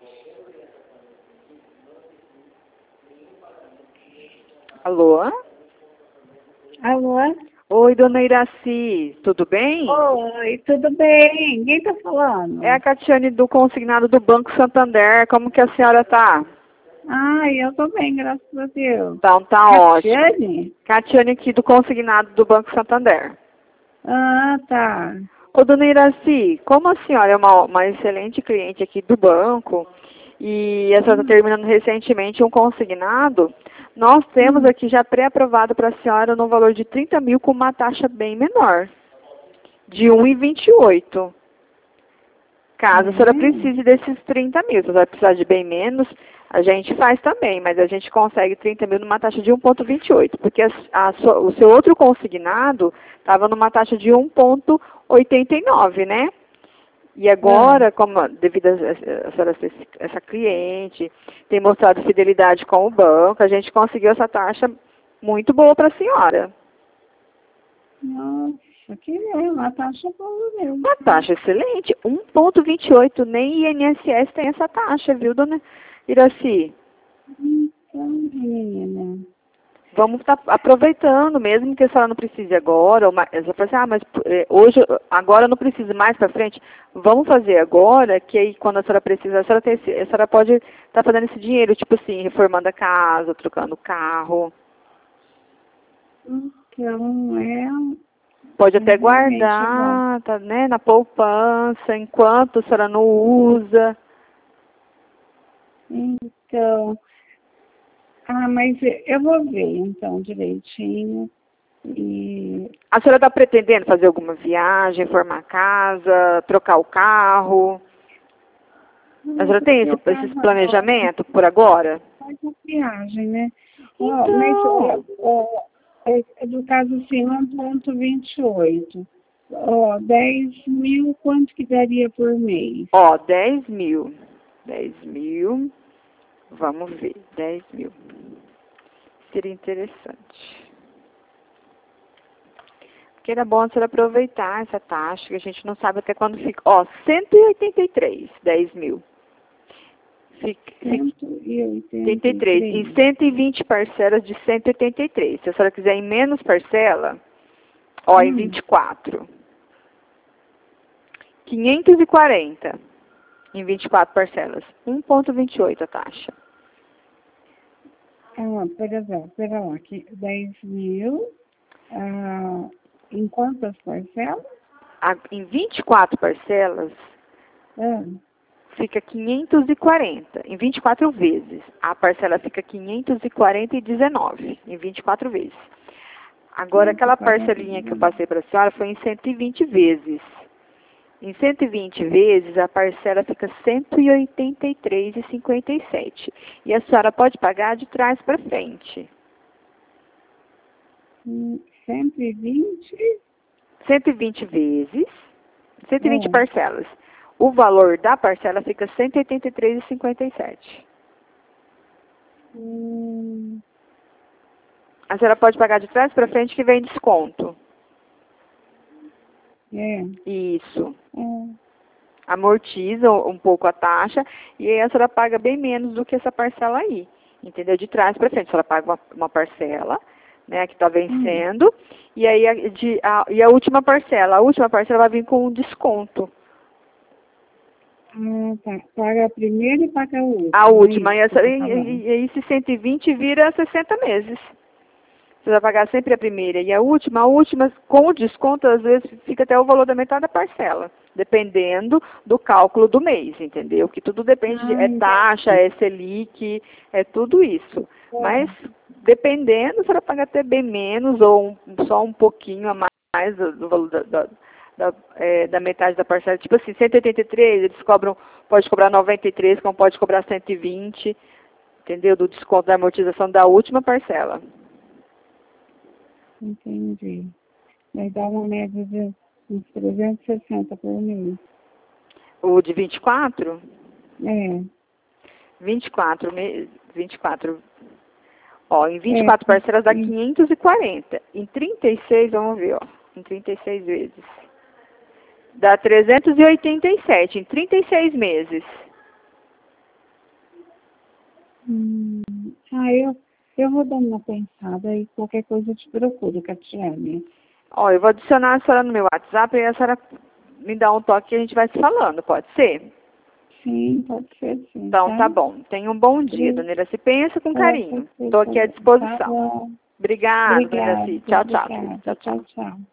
Alô? Alô? Oi, dona Iraci, tudo bem? Oi, tudo bem? Quem tá falando? É a Catiane do consignado do Banco Santander. Como que a senhora tá? Ai, eu tô bem, graças a Deus. Então tá ótimo. Catiane? Catiane aqui do consignado do Banco Santander. Ah, tá. Ô, dona Iraci, como a senhora é uma excelente cliente aqui do banco e a senhora está terminando recentemente um consignado, nós temos aqui já pré-aprovado para a senhora no valor de 30 mil com uma taxa bem menor, de 1,28. Caso a senhora precise desses 30 mil, se a senhora precisar de bem menos, a gente faz também, mas a gente consegue 30 mil numa taxa de 1,28, porque o seu outro consignado estava numa taxa de 1,89, né? E agora, como devido a senhora ser essa cliente, tem mostrado fidelidade com o banco, a gente conseguiu essa taxa muito boa para a senhora. Nossa, que é uma taxa boa mesmo. Uma taxa excelente, 1,28, nem INSS tem essa taxa, viu, dona Iraci? Então, menina. Vamos estar aproveitando, mesmo que a senhora não precise agora, ou você fala assim, mas hoje, agora eu não preciso mais para frente. Vamos fazer agora, que aí quando a senhora precisa, a senhora pode estar fazendo esse dinheiro, tipo assim, reformando a casa, trocando o carro. Então, Pode até realmente é bom. guardar, tá, né, na poupança, enquanto a senhora não usa. Então, mas eu vou ver, então, direitinho. E A senhora está pretendendo fazer alguma viagem, reformar a casa, trocar o carro? A senhora tem esse planejamento por agora? faz uma viagem, né? Então, No caso assim, 1,28. 10 mil, quanto que daria por mês? 10 mil. 10 mil. Vamos ver, 10 mil. Seria interessante. Porque era bom a senhora aproveitar essa taxa, que a gente não sabe até quando fica. 183, 10 mil. Fica 83. Em 183. 120 parcelas de 183. Se a senhora quiser em menos parcela, em 24. 540 em 24 parcelas. 1,28 a taxa. Pera lá, 10 mil, em quantas parcelas? Em 24 parcelas, Ah, fica 540. Em 24 vezes. A parcela fica 540,19 em 24 vezes. Agora, aquela parcelinha que eu passei para a senhora foi em 120 vezes. Em 120 vezes, a parcela fica R$ 183,57. E a senhora pode pagar de trás para frente. 120? 120 vezes, 120 parcelas. O valor da parcela fica R$ 183,57. A senhora pode pagar de trás para frente que vem desconto. Isso. Amortiza um pouco a taxa e aí a senhora paga bem menos do que essa parcela aí. Entendeu? De trás para frente. A senhora paga uma parcela, né, que está vencendo, e aí a última parcela. A última parcela vai vir com um desconto. Tá. Paga a primeira e paga a última. A última. E aí esse 120 vira 60 meses. Você vai pagar sempre a primeira e a última com o desconto, às vezes, fica até o valor da metade da parcela, dependendo do cálculo do mês, entendeu? Que tudo depende, é taxa, é Selic, é tudo isso. Mas, dependendo, você vai pagar até bem menos ou só um pouquinho a mais do valor da metade da parcela. Tipo assim, 183, eles pode cobrar 93, como pode cobrar 120, entendeu? Do desconto da amortização da última parcela. Entendi. Vai dar uma média de uns 360 por mês. O de 24? 24. Em 24 parcelas dá 540. Em 36, vamos ver, em 36 vezes. Dá 387, em 36 meses. Eu vou dando uma pensada e qualquer coisa eu te procuro, Catiane. Ó, eu vou adicionar a senhora no meu WhatsApp e a senhora me dá um toque e a gente vai se falando, pode ser? Sim, pode ser sim, Então, tá bom. Tenha um bom dia, dona Iraci. Pensa com carinho. Estou aqui à Tá disposição. bom. Obrigada, dona Obrigada, Iraci. Tchau, tchau. obrigada. Tchau, tchau. Tchau, tchau.